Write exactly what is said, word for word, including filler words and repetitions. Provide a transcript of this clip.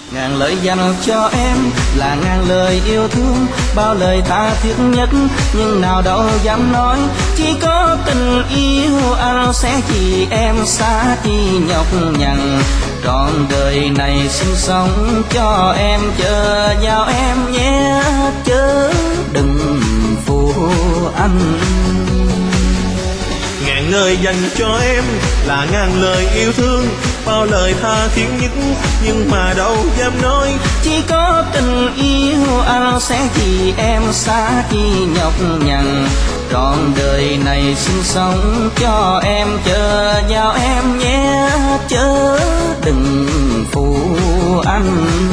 Ngàn lời dành cho em là ngàn lời yêu thương, bao lời tha thiết nhất nhưng nào đâu dám nói. Chỉ có tình yêu anh sẽ chỉ em xa chi nhọc nhằn, trọn đời này sinh sống cho em, chờ vào em nhé chớ đừng phụ anh. Ngàn lời dành cho em là ngàn lời yêu thương, bao lời tha thiết nhất nhưng mà đâu dám nói. Chỉ có tình yêu anh sẽ chỉ em xa chi nhọc nhằn, trọn đời này sinh sống cho em, chờ vào em nhé chớ đừng phụ anh.